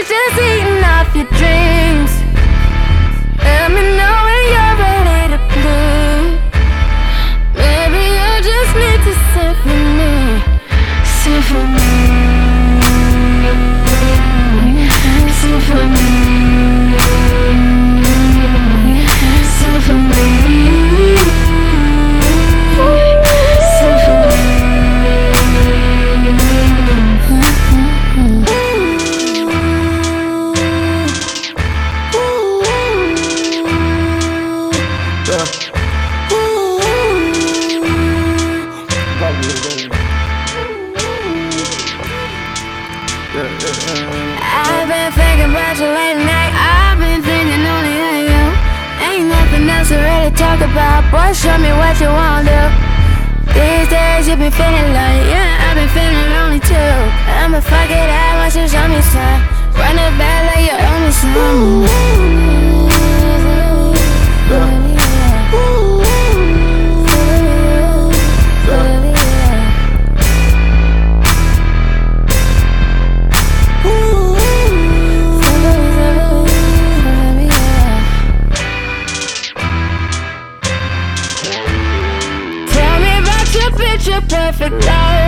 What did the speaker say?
just eating off your dreams. Let me know when you're ready to bleed. Maybe you just need to sit for me. Sit for me. Sit for me. Sit for me. Sit for me. I've been thinking about you late night. I've been thinking only of you. Ain't nothing else to really talk about. Boy, show me what you wanna do. These days you been feeling like, yeah, I've been feeling lonely too. I'ma fuck it out once you show me some. Run it back like you owe me some. Tell me about your picture perfect life.